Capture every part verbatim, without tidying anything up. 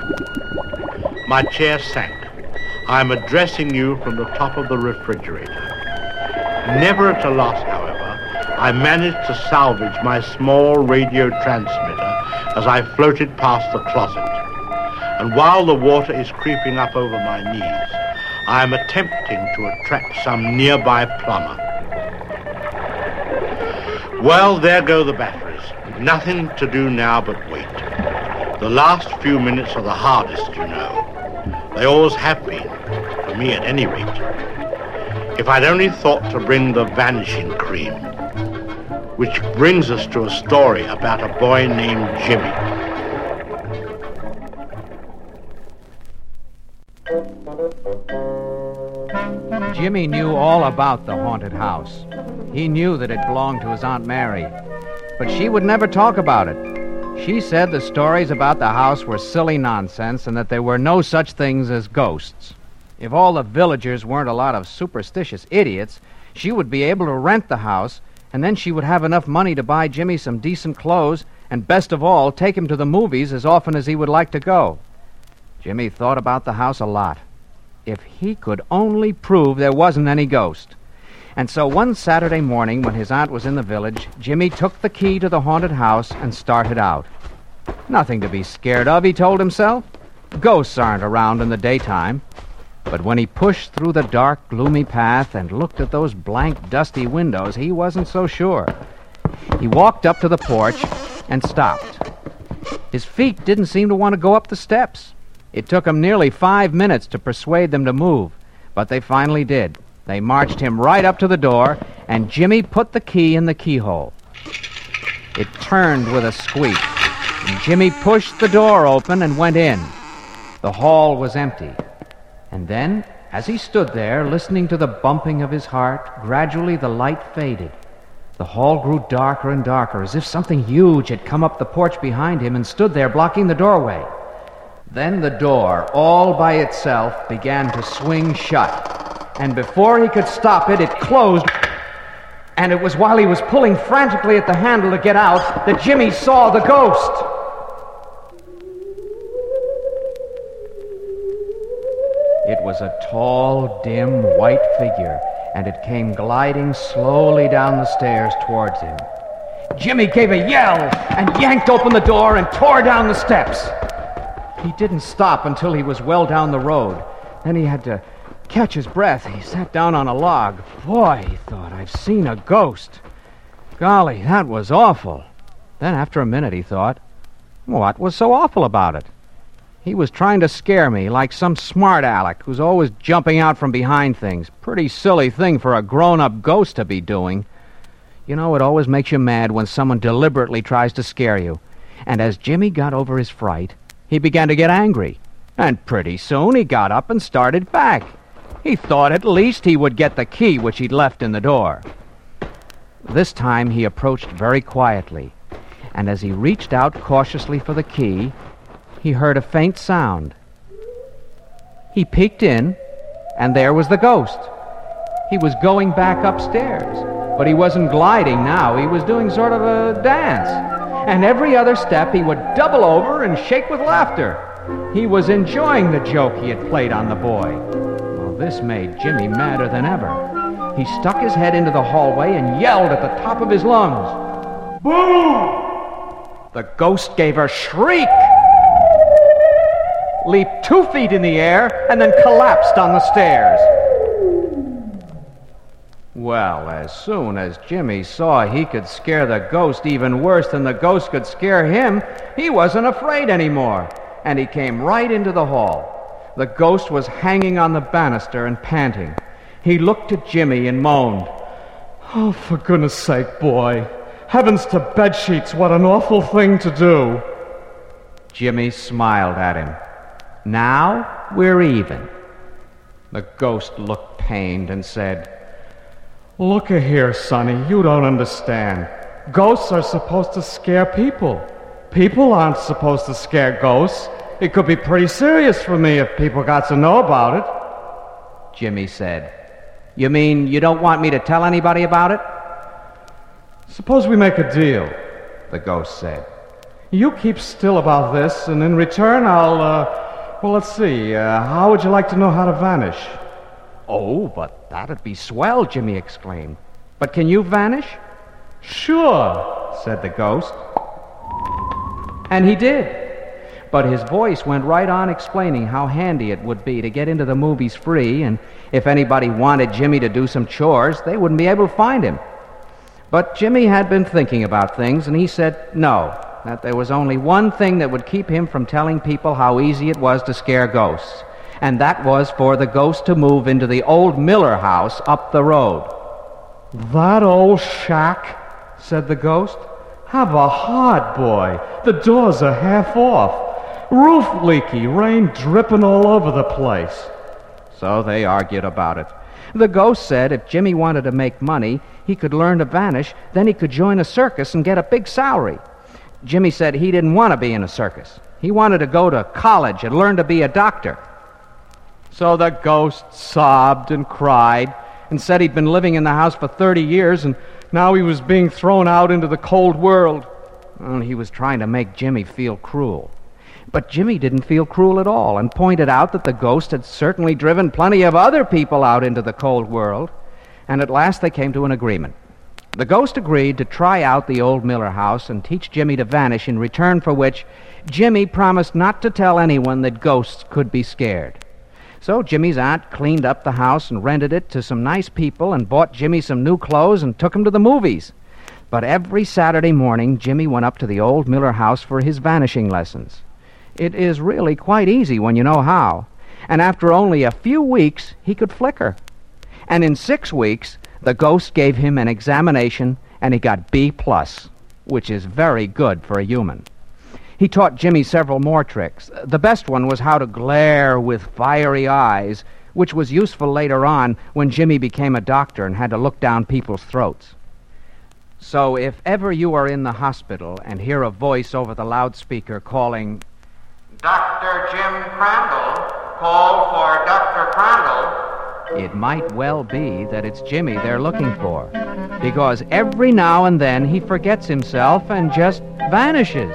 My chair sank. I am addressing you from the top of the refrigerator. Never at a loss, however, I managed to salvage my small radio transmitter as I floated past the closet. And while the water is creeping up over my knees, I am attempting to attract some nearby plumber. Well, there go the batteries. Nothing to do now but wait. The last few minutes are the hardest, you know. They always have been, for me at any rate. If I'd only thought to bring the vanishing cream. Which brings us to a story about a boy named Jimmy. Jimmy knew all about the haunted house. He knew that it belonged to his Aunt Mary. But she would never talk about it. She said the stories about the house were silly nonsense and that there were no such things as ghosts. If all the villagers weren't a lot of superstitious idiots, she would be able to rent the house, and then she would have enough money to buy Jimmy some decent clothes, and best of all, take him to the movies as often as he would like to go. Jimmy thought about the house a lot. If he could only prove there wasn't any ghost. And so one Saturday morning, when his aunt was in the village, Jimmy took the key to the haunted house and started out. Nothing to be scared of, he told himself. Ghosts aren't around in the daytime. But when he pushed through the dark, gloomy path and looked at those blank, dusty windows, he wasn't so sure. He walked up to the porch and stopped. His feet didn't seem to want to go up the steps. It took him nearly five minutes to persuade them to move, but they finally did. They marched him right up to the door, and Jimmy put the key in the keyhole. It turned with a squeak, and Jimmy pushed the door open and went in. The hall was empty. And then, as he stood there, listening to the bumping of his heart, gradually the light faded. The hall grew darker and darker, as if something huge had come up the porch behind him and stood there blocking the doorway. Then the door, all by itself, began to swing shut. And before he could stop it, it closed. And it was while he was pulling frantically at the handle to get out that Jimmy saw the ghost. It was a tall, dim, white figure, and it came gliding slowly down the stairs towards him. Jimmy gave a yell and yanked open the door and tore down the steps. He didn't stop until he was well down the road. Then he had to catch his breath. He sat down on a log. Boy, he thought, I've seen a ghost. Golly, that was awful. Then after a minute he thought, what was so awful about it? He was trying to scare me like some smart aleck who's always jumping out from behind things. Pretty silly thing for a grown-up ghost to be doing. You know, it always makes you mad when someone deliberately tries to scare you. And as Jimmy got over his fright, he began to get angry. And pretty soon he got up and started back. He thought at least he would get the key which he'd left in the door. This time he approached very quietly, and as he reached out cautiously for the key, he heard a faint sound. He peeked in, and there was the ghost. He was going back upstairs, but he wasn't gliding now. He was doing sort of a dance, and every other step he would double over and shake with laughter. He was enjoying the joke he had played on the boy. This made Jimmy madder than ever. He stuck his head into the hallway and yelled at the top of his lungs. Boo! The ghost gave a shriek, leaped two feet in the air, and then collapsed on the stairs. Well, as soon as Jimmy saw he could scare the ghost even worse than the ghost could scare him, he wasn't afraid anymore, and he came right into the hall. The ghost was hanging on the banister and panting. He looked at Jimmy and moaned, "Oh, for goodness sake, boy. Heavens to bedsheets, what an awful thing to do." Jimmy smiled at him. "Now we're even." The ghost looked pained and said, "Look-a-here, Sonny, you don't understand. Ghosts are supposed to scare people. People aren't supposed to scare ghosts. It could be pretty serious for me if people got to know about it." Jimmy said, "You mean you don't want me to tell anybody about it?" "Suppose we make a deal," the ghost said. You keep still about this, and in return, I'll, uh, well, let's see, uh, how would you like to know how to vanish? Oh, but that'd be swell, Jimmy exclaimed. But can you vanish? Sure, said the ghost. And he did. But his voice went right on explaining how handy it would be to get into the movies free, and if anybody wanted Jimmy to do some chores, they wouldn't be able to find him. But Jimmy had been thinking about things, and he said no, that there was only one thing that would keep him from telling people how easy it was to scare ghosts, and that was for the ghost to move into the old Miller house up the road. That old shack, said the ghost. Have a heart, boy. The doors are half off. Roof leaky, rain dripping all over the place. So they argued about it. The ghost said if Jimmy wanted to make money, he could learn to vanish, then he could join a circus and get a big salary. Jimmy said he didn't want to be in a circus. He wanted to go to college and learn to be a doctor. So the ghost sobbed and cried and said he'd been living in the house for thirty years and now he was being thrown out into the cold world. Well, he was trying to make Jimmy feel cruel. But Jimmy didn't feel cruel at all and pointed out that the ghost had certainly driven plenty of other people out into the cold world. And at last they came to an agreement. The ghost agreed to try out the old Miller house and teach Jimmy to vanish, in return for which Jimmy promised not to tell anyone that ghosts could be scared. So Jimmy's aunt cleaned up the house and rented it to some nice people and bought Jimmy some new clothes and took him to the movies. But every Saturday morning, Jimmy went up to the old Miller house for his vanishing lessons. It is really quite easy when you know how. And after only a few weeks, he could flicker. And in six weeks, the ghost gave him an examination, and he got B plus, which is very good for a human. He taught Jimmy several more tricks. The best one was how to glare with fiery eyes, which was useful later on when Jimmy became a doctor and had to look down people's throats. So if ever you are in the hospital and hear a voice over the loudspeaker calling, "Doctor Jim Crandall, call for Doctor Crandall," it might well be that it's Jimmy they're looking for, because every now and then he forgets himself and just vanishes.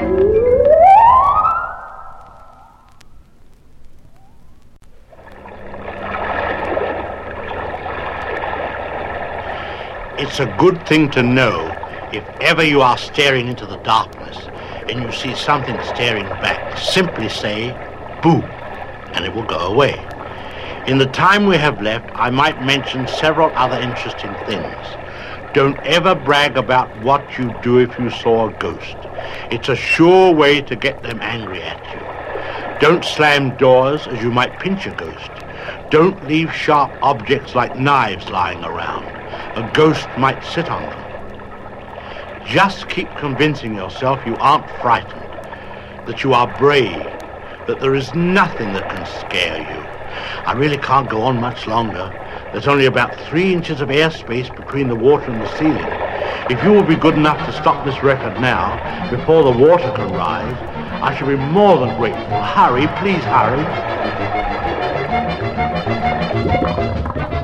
It's a good thing to know if ever you are staring into the darkness and you see something staring back, simply say, "Boo," and it will go away. In the time we have left, I might mention several other interesting things. Don't ever brag about what you do if you saw a ghost. It's a sure way to get them angry at you. Don't slam doors, as you might pinch a ghost. Don't leave sharp objects like knives lying around. A ghost might sit on them. Just keep convincing yourself you aren't frightened, that you are brave, that there is nothing that can scare you. I really can't go on much longer. There's only about three inches of airspace between the water and the ceiling. If you will be good enough to stop this record now, before the water can rise, I shall be more than grateful. Hurry, please hurry.